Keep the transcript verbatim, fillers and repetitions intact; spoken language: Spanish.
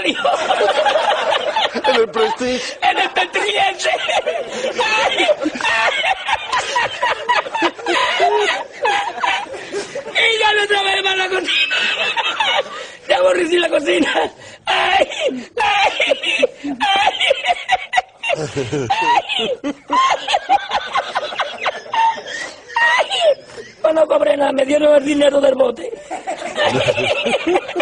salió. En el Prestige. En el Petrillense. Y ya otra vez para la cocina. Ya aborrecí la cocina. Ay, ay, ay. Pues no cobré nada, me dieron el dinero del bote.